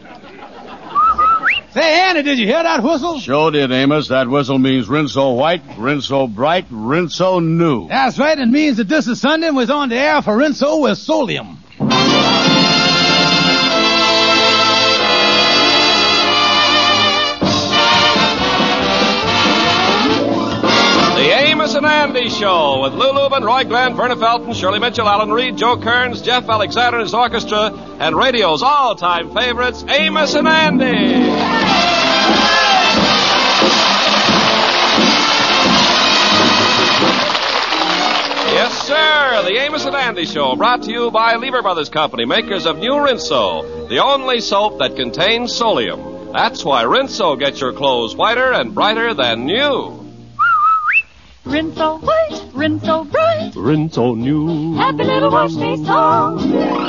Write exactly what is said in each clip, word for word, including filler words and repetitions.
Say, Andy, did you hear that whistle? Sure did, Amos. That whistle means rinse so white, rinse so bright, rinse so new. That's right. It means that this is Sunday and was on the air for Rinso with Solium. The Amos and Andy Show with Lou Lubin, Roy Glenn, Verna Felton, Shirley Mitchell, Alan Reed, Joe Kearns, Jeff Alexander and his orchestra, and radio's all-time favorites, Amos and Andy. Yes, sir. The Amos and Andy Show, brought to you by Lever Brothers Company, makers of New Rinso, the only soap that contains Solium. That's why Rinso gets your clothes whiter and brighter than new. Rinso white, Rinso bright, Rinso new. Happy little wash day song.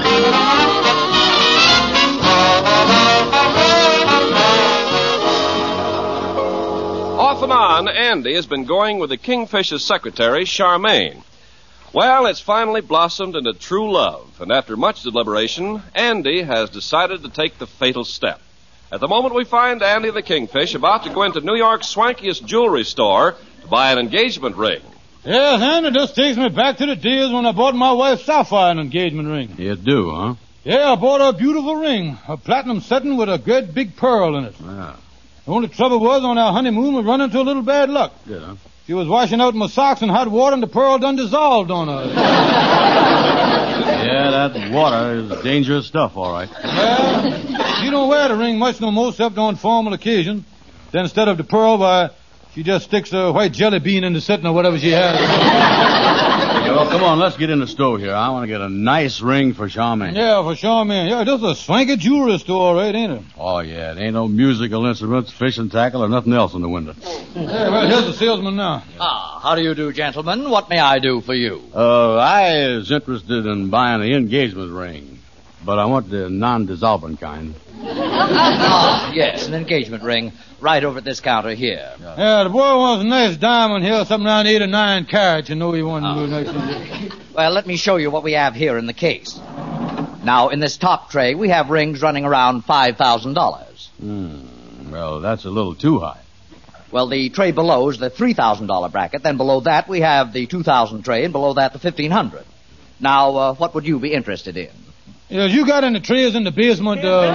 Off and on, Andy has been going with the Kingfish's secretary, Charmaine. Well, it's finally blossomed into true love, and after much deliberation, Andy has decided to take the fatal step. At the moment, we find Andy the Kingfish about to go into New York's swankiest jewelry store to buy an engagement ring. Yes, Andy, this takes me back to the days when I bought my wife Sapphire an engagement ring. You do, huh? Yeah, I bought her a beautiful ring, a platinum setting with a great big pearl in it. Yeah. The only trouble was on our honeymoon we run into a little bad luck. Good, huh? She was washing out my socks in hot water and the pearl done dissolved on her. Yeah, that water is dangerous stuff, all right. Yeah, she don't wear the ring much no more except on formal occasion. Then instead of the pearl, why, she just sticks a white jelly bean in the setting or whatever she has. Yeah, well, come on, let's get in the store here. I want to get a nice ring for Charmaine. Yeah, for Charmaine. Yeah, this is a swanky jewelry store, right, ain't it? Oh, yeah, it ain't no musical instruments, fishing tackle, or nothing else in the window. Yeah, well, here's the salesman now. Ah, how do you do, gentlemen? What may I do for you? Uh, I is interested in buying the engagement ring, but I want the non-dissolvent kind. Ah, yes, an engagement ring right over at this counter here. Yeah, the boy wants a nice diamond here, something around eight or nine carats. You know he wants Oh. to do nice. Well, let me show you what we have here in the case. Now, in this top tray, we have rings running around five thousand dollars. Hmm, well, that's a little too high. Well, the tray below is the three thousand dollars bracket. Then below that, we have the two thousand tray, and below that, the fifteen hundred. Now, uh, what would you be interested in? Yeah, you got any trays in the basement, uh...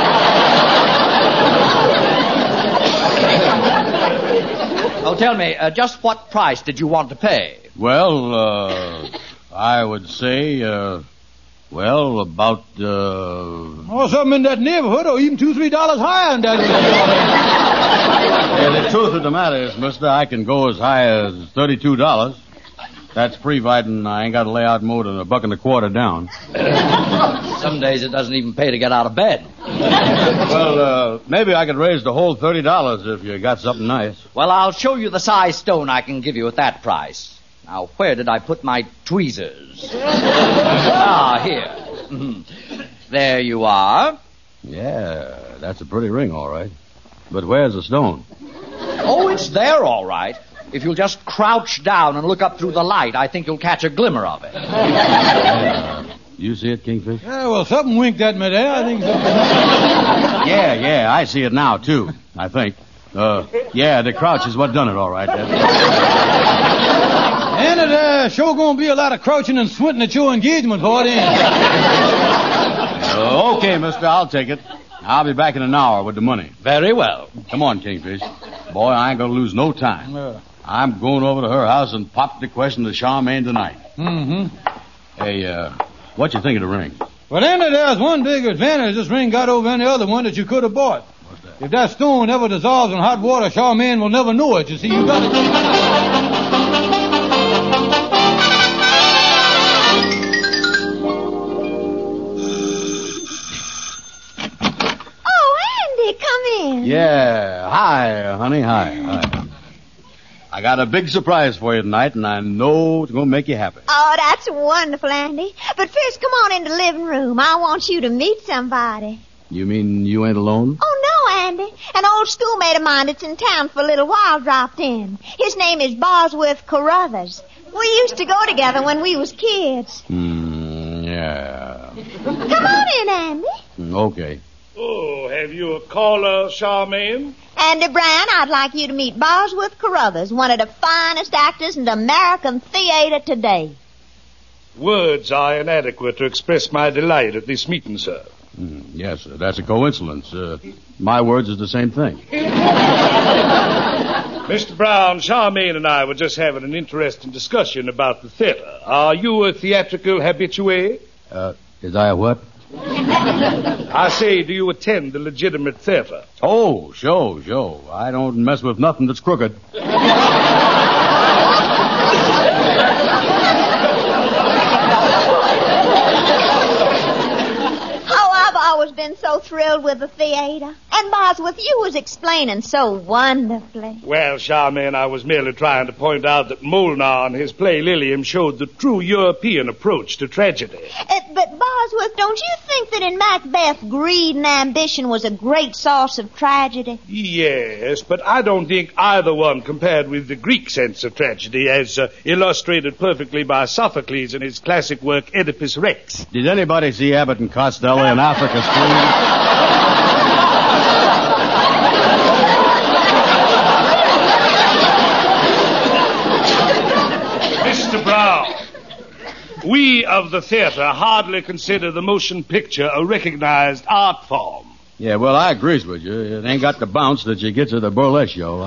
Oh, tell me, uh, just what price did you want to pay? Well, uh, I would say, uh, well, about, uh... Oh, something in that neighborhood, or even two, three dollars higher than that. Yeah, the truth of the matter is, mister, I can go as high as thirty-two dollars. That's providing I ain't got to lay out more than a buck and a quarter down. Some days it doesn't even pay to get out of bed. Well, uh, maybe I could raise the whole thirty dollars if you got something nice. Well, I'll show you the size stone I can give you at that price. Now, where did I put my tweezers? Ah, here. There you are. Yeah, that's a pretty ring, all right. But where's the stone? Oh, it's there, all right. If you'll just crouch down and look up through the light, I think you'll catch a glimmer of it. Yeah. You see it, Kingfish? Yeah, well, something winked at me there. I think so. Yeah, yeah, I see it now, too, I think. Uh, yeah, the crouch is what done it, all right. And it uh, sure gonna be a lot of crouching and squinting at your engagement party. Uh, okay, mister, I'll take it. I'll be back in an hour with the money. Very well. Come on, Kingfish. Boy, I ain't gonna lose no time. Yeah. I'm going over to her house and pop the question to Charmaine tonight. Mm-hmm. Hey, uh, what you think of the ring? Well, then there's one big advantage this ring got over any other one that you could have bought. What's that? If that stone ever dissolves in hot water, Charmaine will never know it. You see, you got it. Yeah, hi, honey, hi, hi. I got a big surprise for you tonight, and I know it's going to make you happy. Oh, that's wonderful, Andy. But first, come on into the living room. I want you to meet somebody. You mean you ain't alone? Oh, no, Andy. An old schoolmate of mine that's in town for a little while dropped in. His name is Bosworth Carruthers. We used to go together when we was kids. Hmm, yeah. Come on in, Andy. Okay. Oh, Have you a caller, Charmaine? Andy Brown, I'd like you to meet Bosworth Carruthers, one of the finest actors in the American theater today. Words are inadequate to express my delight at this meeting, sir. Mm, yes, sir. That's a coincidence. Uh, my words is the same thing. Mister Brown, Charmaine and I were just having an interesting discussion about the theater. Are you a theatrical habitué? Uh, is I a what? I say, do you attend the legitimate theater? Oh, show, show. I don't mess with nothing that's crooked. Always been so thrilled with the theater. And Bosworth, you was explaining so wonderfully. Well, Charmaine, I was merely trying to point out that Molnar in his play Lilium showed the true European approach to tragedy. Uh, but Bosworth, don't you think that in Macbeth, greed and ambition was a great source of tragedy? Yes, but I don't think either one compared with the Greek sense of tragedy as uh, illustrated perfectly by Sophocles in his classic work Oedipus Rex. Did anybody see Abbott and Costello in Africa Stream? Mister Brown, we of the theater hardly consider the motion picture a recognized art form. Yeah, well, I agrees with you. It ain't got the bounce that you get to the burlesque show.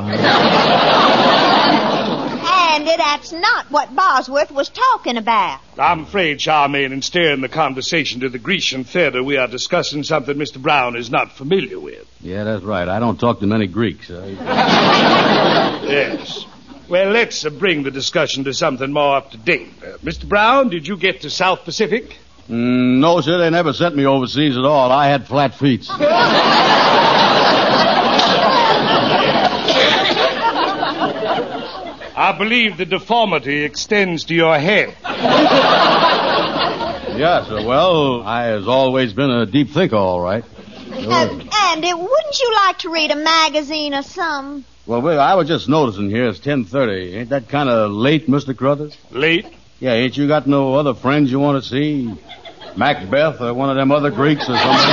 And that's not what Bosworth was talking about. I'm afraid, Charmaine, in steering the conversation to the Grecian theater, we are discussing something Mister Brown is not familiar with. Yeah, that's right. I don't talk to many Greeks. Uh... Yes. Well, let's uh, bring the discussion to something more up to date. Uh, Mister Brown, did you get to South Pacific? Mm, no, sir. They never sent me overseas at all. I had flat feet. I believe the deformity extends to your head. Yes, sir. Well, I has always been a deep thinker, all right. Uh, Andy, wouldn't you like to read a magazine or something? Well, well, I was just noticing here it's ten thirty. Ain't that kind of late, Mister Carruthers? Late? Yeah, ain't you got no other friends you want to see? Macbeth or one of them other Greeks or something?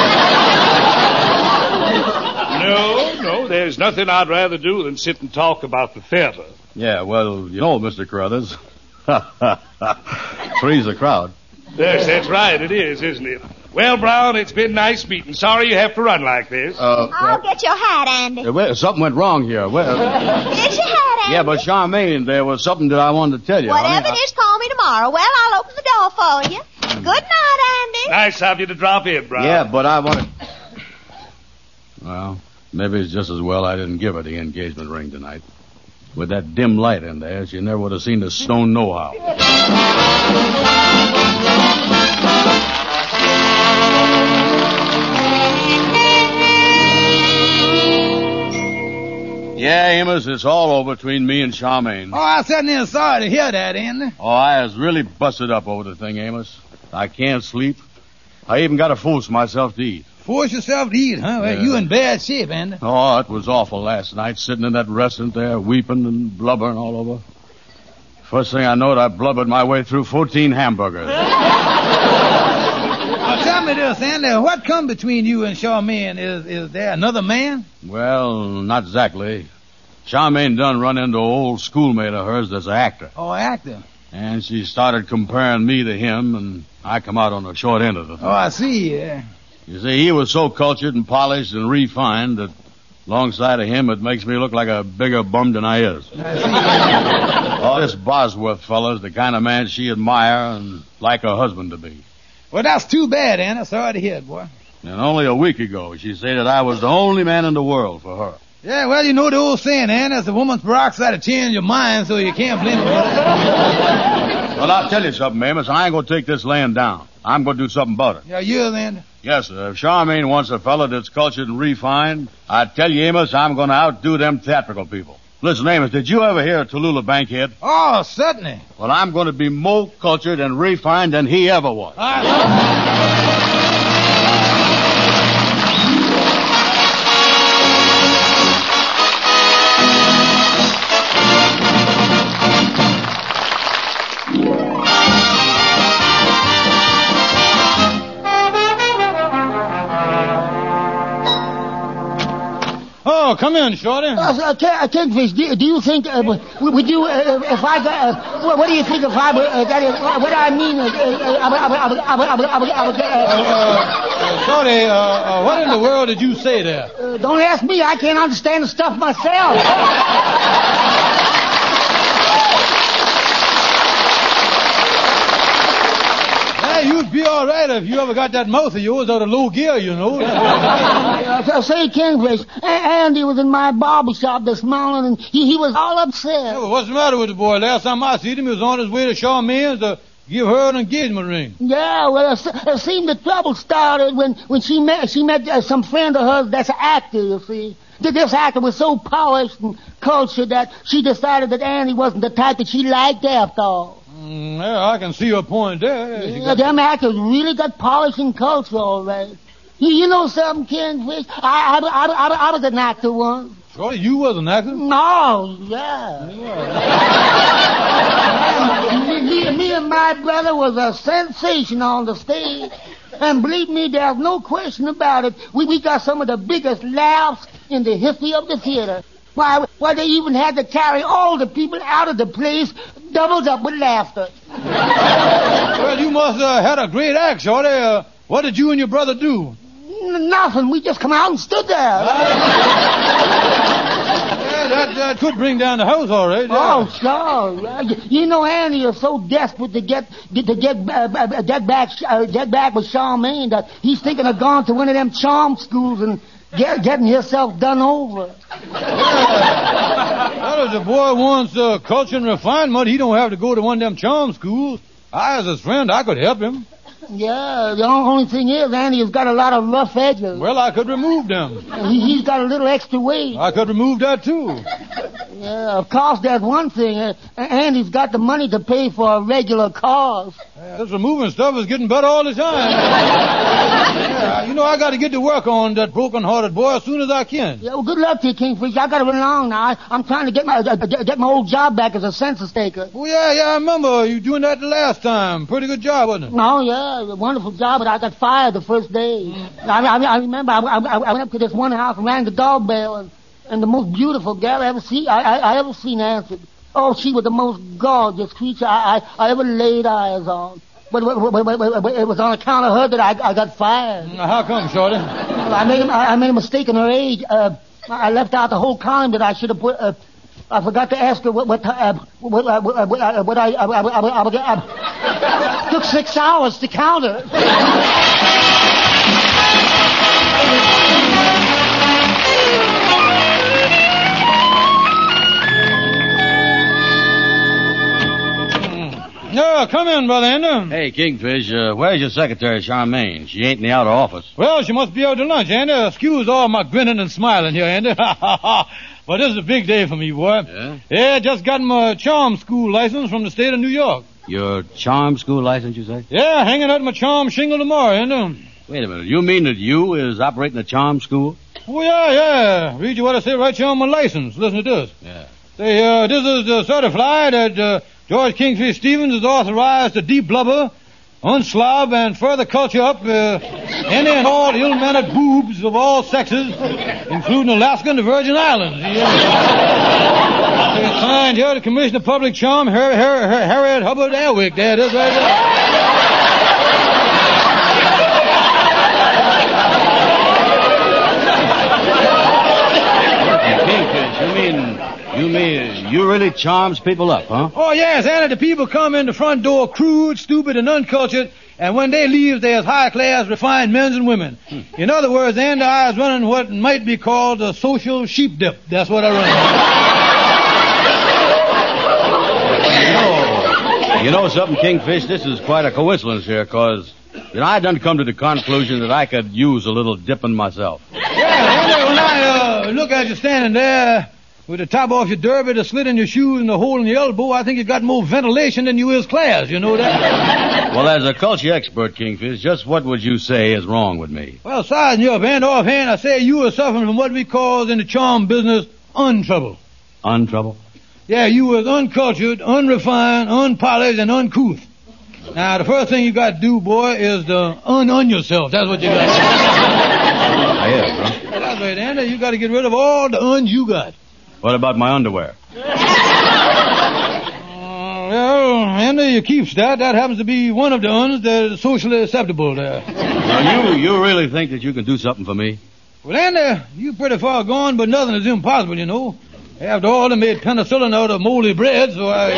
No, no, there's nothing I'd rather do than sit and talk about the theater. Yeah, well, you know, Mister Carruthers. Three's the crowd. Yes, that's right, it is, isn't it? Well, Brown, it's been nice meeting. Sorry you have to run like this. Uh, I'll get your hat, Andy. uh, well, something went wrong here. Well, Get your hat, Andy. yeah, but Charmaine, there was something that I wanted to tell you. Whatever honey. it is, call me tomorrow. Well, I'll open the door for you. Good night, Andy. Nice of you to drop in, Brown. Yeah, but I wanted... Well, maybe it's just as well I didn't give her the engagement ring tonight. With that dim light in there, she never would have seen the stone know-how. Yeah, Amos, it's all over between me and Charmaine. Oh, I'm certainly sorry to hear that, Andy. Oh, I was really busted up over the thing, Amos. I can't sleep. I even got to force myself to eat. Force yourself to eat, huh? Well, Yeah. you in bad shape, Andy. Oh, it was awful last night, sitting in that restaurant there, weeping and blubbering all over. First thing I knowed, I blubbered my way through fourteen hamburgers. Now, tell me this, Andy. What come between you and Charmaine? Is is there another man? Well, not exactly. Charmaine done run into an old schoolmate of hers that's an actor. Oh, actor. And she started comparing me to him, and I come out on the short end of the thing. Oh, I see. Yeah. You see, he was so cultured and polished and refined that alongside of him it makes me look like a bigger bum than I is. I see. Oh, this Bosworth fella's the kind of man she admire and like her husband to be. Well, that's too bad, Andy. Sorry to hear it, boy. And only a week ago, she said that I was the only man in the world for her. Yeah, well, you know the old saying, Andy, it's a woman's peroxide to change your mind, so you can't blame her for that. Well, I'll tell you something, Amos. I ain't going to take this laying down. I'm going to do something about it. Yeah, you, Andy. Yes, sir. If Charmaine wants a fella that's cultured and refined, I tell you, Amos, I'm going to outdo them theatrical people. Listen, Amos, did you ever hear of Tallulah Bankhead? Oh, certainly. Well, I'm going to be more cultured and refined than he ever was. All right. Oh, come in, Shorty. Uh, uh, King- uh, Kingfish, do, do you think, uh, would would you, uh, if I got, uh, what, what do you think if I, uh, that is, uh, what I mean is, uh, uh, I would- I would- I would- I would- I would- I would- I would, uh, Uh, Shorty, uh, uh, what in the world did you say there? uh, don't ask me, I can't understand the stuff myself. Hey, you'd be all right if you ever got that mouth of yours out of low gear, you know. Uh, say, Kingfish, A- Andy was in my barber shop this morning, and he, he was all upset. Yeah, well, what's the matter with the boy? Last time I seen him, he was on his way to Charmaine's to give her an engagement ring. Yeah, well, it, it seemed the trouble started when, when she met she met uh, some friend of hers that's an actor, you see. Th- This actor was so polished and cultured that she decided that Andy wasn't the type that she liked after all. Mm, yeah, I can see your point there. Yeah, you Yeah, got- them actors really got polish and culture, all right. You, you know something, Kingfish? I, I, I, I, I was an actor once. Shorty, you was an actor? No, yeah. me, me, me and my brother was a sensation on the stage. And believe me, there's no question about it. We, we got some of the biggest laughs in the history of the theater. Why, why, they even had to carry all the people out of the place, doubled up with laughter. Well, you must have uh, had a great act, Shorty. Uh, what did you and your brother do? N- Nothing. We just come out and stood there. Yeah, that, that could bring down the house, all right. Oh, Yeah. sure. Uh, You know, Andy is so desperate to get get to get uh, uh, get back uh, get back with Charmaine that he's thinking of going to one of them charm schools and get, getting himself done over. Well, if the boy wants uh, culture and refinement, he don't have to go to one of them charm schools. I, as his friend, I could help him. Yeah, the on- only thing is, Andy has got a lot of rough edges. Well, I could remove them. He, he's got a little extra weight. I could remove that, too. Yeah, of course, there's one thing. Uh, Andy's got the money to pay for a regular cars. Yeah, this removing stuff is getting better all the time. Yeah, you know, I got to get to work on that broken-hearted boy as soon as I can. Yeah, well, good luck to you, Kingfish. I got to run along now. I, I'm trying to get my uh, get get my old job back as a census taker. Oh, yeah, yeah, I remember you doing that the last time. Pretty good job, wasn't it? No, yeah, a wonderful job, but I got fired the first day. I, I, I remember I, I, I went up to this one house and rang the doorbell, and, and the most beautiful girl I ever see I, I, I ever seen answered. Oh, she was the most gorgeous creature I, I, I ever laid eyes on. But, but, but, but, but, but it was on account of her that I, I got fired. Now, how come, Shorty? I made a, I made a mistake in her age. Uh, I left out the whole column that I should have put. Uh, I forgot to ask her what what uh, what, uh, what, uh, what, uh, what I, I, I, I, I, I, I took six hours to count her. No, come in, Brother Andy. Hey, Kingfish, uh, where's your secretary, Charmaine? She ain't in the outer office. Well, she must be out to lunch, Andy. Excuse all my grinning and smiling here, Andy. But this is a big day for me, boy. Yeah? Yeah, just got my charm school license from the state of New York. Your charm school license, you say? Yeah, hanging out my charm shingle tomorrow, Andy. Wait a minute. You mean that you is operating a charm school? Oh, yeah, yeah. Read you what I say right here on my license. Listen to this. Yeah. Say, uh, this is the certify that uh, George Kingfish Stevens is authorized to deblubber, unslob, and further culture up uh, any and all ill-mannered boobs of all sexes, including Alaska and the Virgin Islands. Yeah. It's signed here, the Commissioner of Public Charm, Harry, Harry, Harry, Harriet Hubbard Airwick. There it is right there. Kingfish, you mean, you mean, you really charms people up, huh? Oh, yes, Anna, the people come in the front door crude, stupid, and uncultured, and when they leave, they're high-class, refined men and women. Hmm. In other words, Andy, I is running what might be called a social sheep dip. That's what I run. You know, you know something, Kingfish? This is quite a coincidence here, because, you know, I done come to the conclusion that I could use a little dipping myself. Yeah, Andy, when I uh, look at you standing there with the top off your derby, the slit in your shoes, and the hole in your elbow, I think you got more ventilation than you is class. You know that? Well, as a culture expert, Kingfish, just what would you say is wrong with me? Well, sizing you up hand offhand, I say you are suffering from what we call in the charm business untrouble. Untrouble? Yeah, you was uncultured, unrefined, unpolished, and uncouth. Now, the first thing you got to do, boy, is to un-un yourself. That's what you got to do. I am, huh? That's wait, Andy. You got to get rid of all the uns you got. What about my underwear? Uh, well, Andy, you keeps that. That happens to be one of the uns that is socially acceptable there. Now, you, you really think that you can do something for me? Well, Andy, you pretty far gone, but nothing is impossible, you know. After all, they made penicillin out of moldy bread, so I...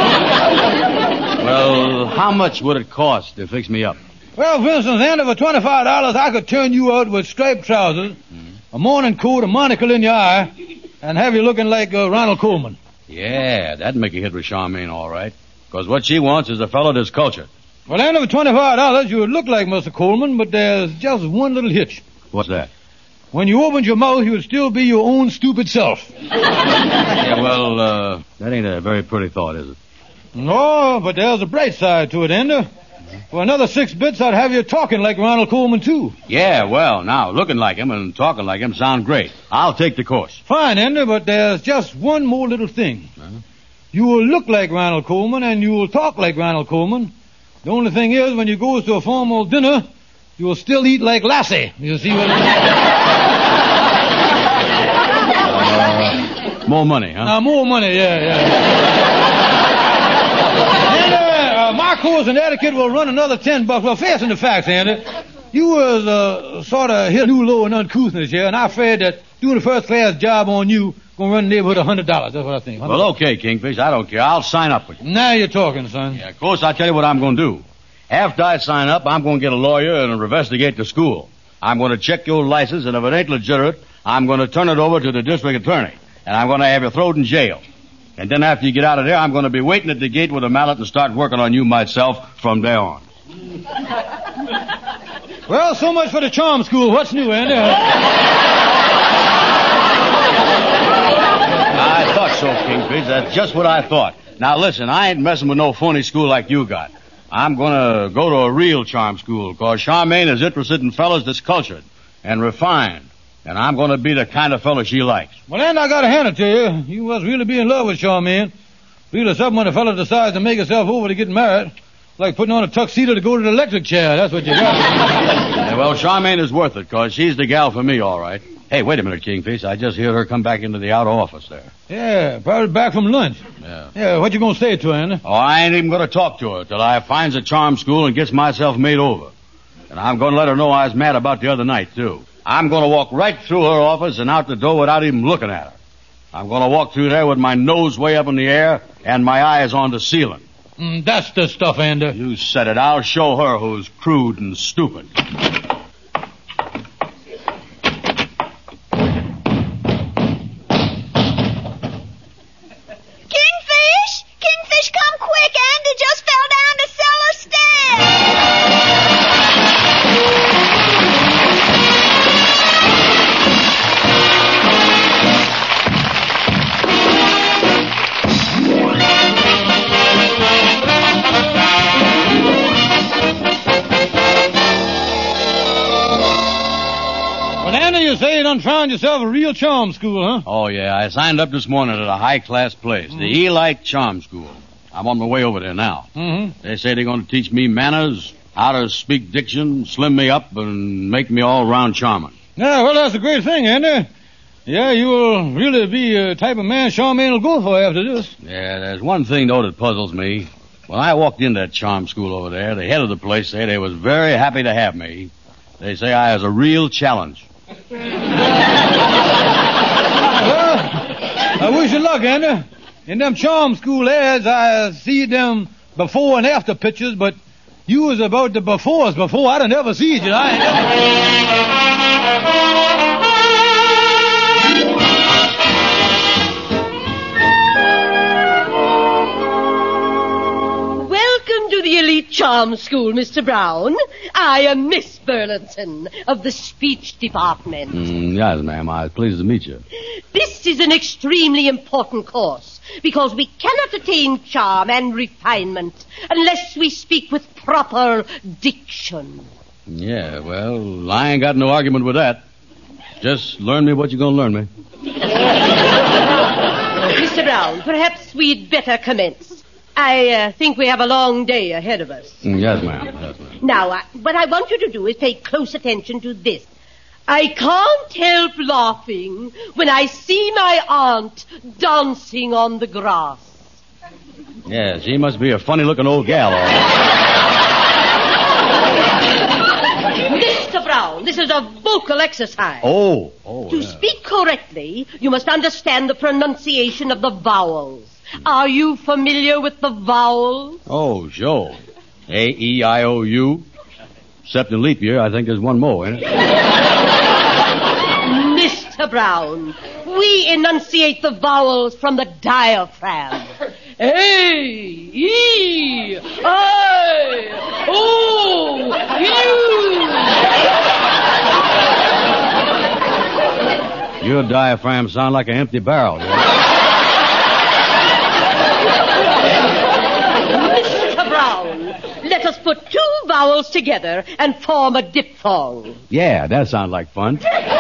Well, how much would it cost to fix me up? Well, for instance, Andy, for twenty-five dollars, I could turn you out with striped trousers, mm-hmm. a morning coat, a monocle in your eye, and have you looking like uh, Ronald Coleman. Yeah, that'd make a hit with Charmaine, all right. Because what she wants is a fellow that's cultured. Well, Andy, for twenty-five dollars, you would look like Mister Coleman, but there's just one little hitch. What's that? When you opened your mouth, you would still be your own stupid self. Yeah, well, uh, that ain't a very pretty thought, is it? No, but there's a bright side to it, Ender. For another six bits, I'd have you talking like Ronald Coleman, too. Yeah, well, now, looking like him and talking like him sound great. I'll take the course. Fine, Ender, but there's just one more little thing. Uh-huh. You will look like Ronald Coleman, and you will talk like Ronald Coleman. The only thing is, when you go to a formal dinner, you will still eat like Lassie. You see what I mean? Uh, more money, huh? Now, more money, yeah, yeah. And, uh, uh, my course in etiquette will run another ten bucks. Well, facing the facts, Andy. You was uh, sort of hit new low in uncouthness here, and I'm afraid that doing a first-class job on you gonna run the neighborhood of one hundred dollars. That's what I think. one hundred dollars. Well, okay, Kingfish, I don't care. I'll sign up with you. Now you're talking, son. Yeah, of course, I'll tell you what I'm gonna do. After I sign up, I'm gonna get a lawyer and investigate the school. I'm gonna check your license, and if it ain't legitimate, I'm gonna turn it over to the district attorney, and I'm gonna have you thrown in jail. And then after you get out of there, I'm gonna be waiting at the gate with a mallet and start working on you myself from there on. Well, so much for the charm school. What's new, Andy? I thought so, Kingfish. That's just what I thought. Now listen, I ain't messing with no phony school like you got. I'm gonna go to a real charm school, cause Charmaine is interested in fellas that's cultured and refined. And I'm gonna be the kind of fella she likes. Well, then I gotta hand it to you. You must really be in love with Charmaine. Really something when a fella decides to make himself over to get married. It's like putting on a tuxedo to go to the electric chair. That's what you got. Yeah, well, Charmaine is worth it, cause she's the gal for me, all right. Hey, wait a minute, Kingfish. I just heard her come back into the outer office there. Yeah, probably back from lunch. Yeah. Yeah, what you gonna say to her, Andy? Oh, I ain't even gonna talk to her till I finds a charm school and gets myself made over. And I'm gonna let her know I was mad about the other night, too. I'm gonna walk right through her office and out the door without even looking at her. I'm gonna walk through there with my nose way up in the air and my eyes on the ceiling. Mm, that's the stuff, Andy. You said it. I'll show her who's crude and stupid. Found yourself a real charm school, huh? Oh, yeah. I signed up this morning at a high-class place, mm-hmm. the Elite Charm School. I'm on my way over there now. Mm-hmm. They say they're going to teach me manners, how to speak diction, slim me up, and make me all-round charming. Yeah, well, that's a great thing, Andy. Yeah, you will really be a type of man Charmaine will go for after this. Yeah, there's one thing, though, that puzzles me. When I walked into that charm school over there, the head of the place said they was very happy to have me. They say I was a real challenge. Well, I wish you luck, Andy. In them charm school ads, I see them before and after pictures, but you was about the befores before. I done never see you. I ain't Welcome to the Elite Charm School, Mister Brown. I am Miss Burlington of the speech department. Mm, yes, ma'am. I was pleased to meet you. This is an extremely important course because we cannot attain charm and refinement unless we speak with proper diction. Yeah, well, I ain't got no argument with that. Just learn me what you're going to learn me. Mister Brown, perhaps we'd better commence. I uh, think we have a long day ahead of us. Mm, yes, ma'am. Yes, ma'am. Now, uh, what I want you to do is pay close attention to this. I can't help laughing when I see my aunt dancing on the grass. Yeah, she must be a funny-looking old gal, all right. Mister Brown, this is a vocal exercise. Oh, oh, To yeah. speak correctly, you must understand the pronunciation of the vowels. Are you familiar with the vowels? Oh, sure. A, E, I, O, U. Except in leap year, I think there's one more, ain't it? Mister Brown, we enunciate the vowels from the diaphragm. A, E, I, O, U. Your diaphragm sound like an empty barrel. Mister Brown, let us put two vowels together and form a diphthong. Yeah, that sounds like fun.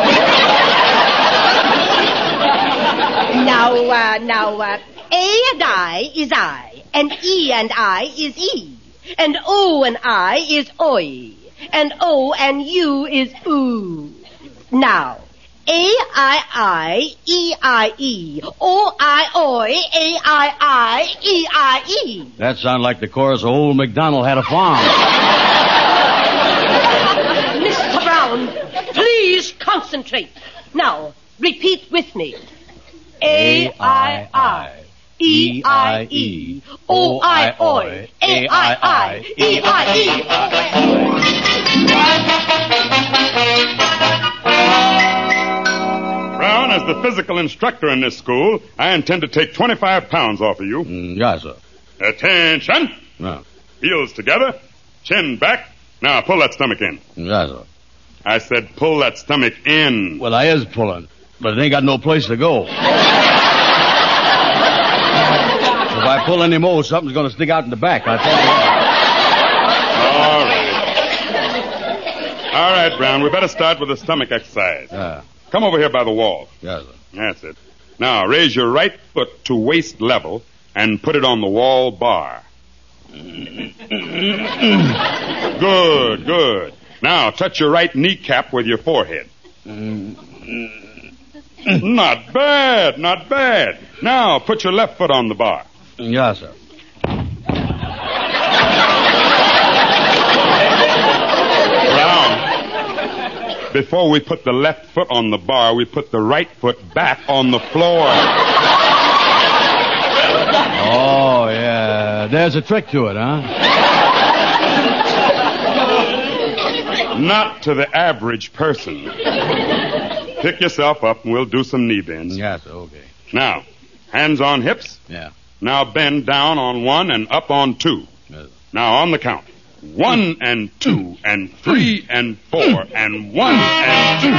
Now, uh, now, uh, A and I is I, and E and I is E, and O and I is oi, and O and U is oo. Now, A I I, E I E, O I oi, A I I, E I E. That sounds like the chorus of Old MacDonald Had a Farm. Mister Brown, please concentrate. Now, repeat with me. A I I, E I E, O I oi, A I I, E I E. Brown, as the physical instructor in this school, I intend to take twenty-five pounds off of you. Mm, yes, sir. Attention. No. Heels together, chin back. Now pull that stomach in. Yes, sir. I said pull that stomach in. Well, I is pulling, but it ain't got no place to go. If I pull any more, something's going to stick out in the back, I tell you that. All right. All right, Brown, we better start with the stomach exercise. Yeah. Come over here by the wall. Yes, sir. That's it. Now, raise your right foot to waist level and put it on the wall bar. Good, good. Now, touch your right kneecap with your forehead. Not bad, not bad. Now, put your left foot on the bar. Yes, sir. Brown, before we put the left foot on the bar, we put the right foot back on the floor. Oh, yeah. There's a trick to it, huh? Not to the average person. Pick yourself up and we'll do some knee bends. Yes, okay. Now, hands on hips. Yeah. Now bend down on one and up on two. Yes. Now on the count. One and two and three and four and one and two.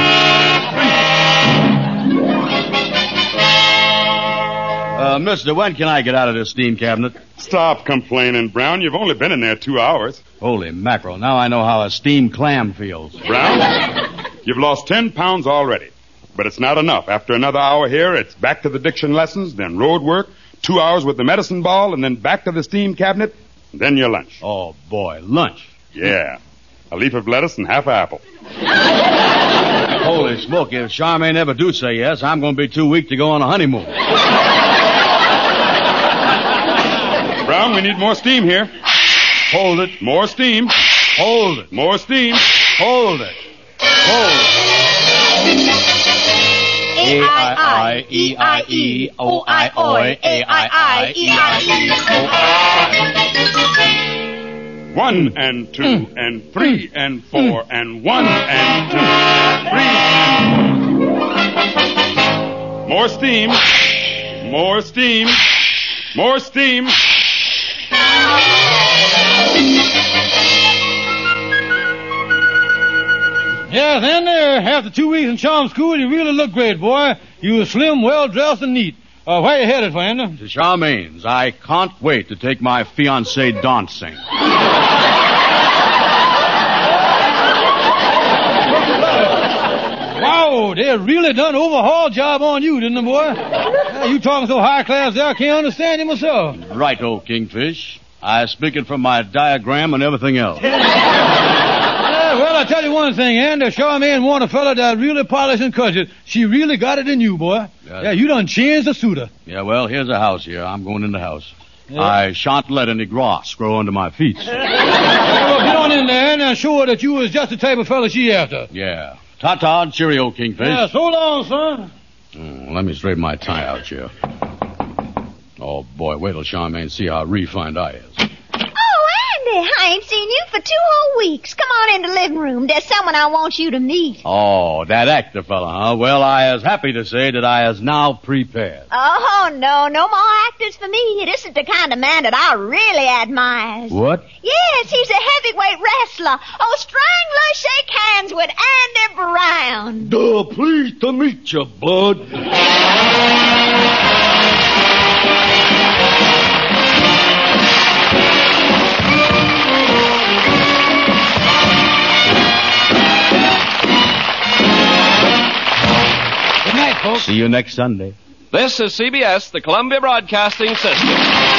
Uh, mister, when can I get out of this steam cabinet? Stop complaining, Brown. You've only been in there two hours. Holy mackerel. Now I know how a steamed clam feels. Brown, you've lost ten pounds already. But it's not enough. After another hour here, it's back to the diction lessons, then road work, two hours with the medicine ball, and then back to the steam cabinet, and then your lunch. Oh, boy, lunch. Yeah. A leaf of lettuce and half an apple. Holy smoke, if Charmaine ever do say yes, I'm going to be too weak to go on a honeymoon. Brown, we need more steam here. Hold it. More steam. Hold it. More steam. Hold it. Hold it. A I I, E I E, O I O, A I I, E I E. One and two and three and four and one and two and three and four. More steam. More steam. More steam. Yes, and there, after two weeks in charm school, you really look great, boy. You were slim, well-dressed, and neat. Uh, where you headed, friend? To Charmaine's. I can't wait to take my fiancée dancing. Wow, they really done overhaul job on you, didn't they, boy? Uh, you talking so high class there, I can't understand you myself. Right, old Kingfish. I speaking from my diagram and everything else. Yeah, well, Well, I tell you one thing, Andy. Charmaine want a fella that really polished and cultured. She really got it in you, boy. Yeah. Yeah, you done changed the suitor. Yeah, well, here's a house here. I'm going in the house. Yeah. I shan't let any grass grow under my feet. Well, get on in there and show her that you was just the type of fella she after. Yeah. Ta-ta and cheerio, Kingfish. Yeah, so long, son. Mm, let me straighten my tie out here. Oh, boy, wait till Charmaine see how refined I is. Oh, Andy, I ain't seen you for two whole weeks. Come on in the living room. There's someone I want you to meet. Oh, that actor fella, huh? Well, I is happy to say that I is now prepared. Oh, no, no more actors for me. It isn't the kind of man that I really admire. What? Yes, he's a heavyweight wrestler. Oh, Strangler, shake hands with Andy Brown. Duh, pleased to meet you, bud. See you next Sunday. This is C B S, the Columbia Broadcasting System.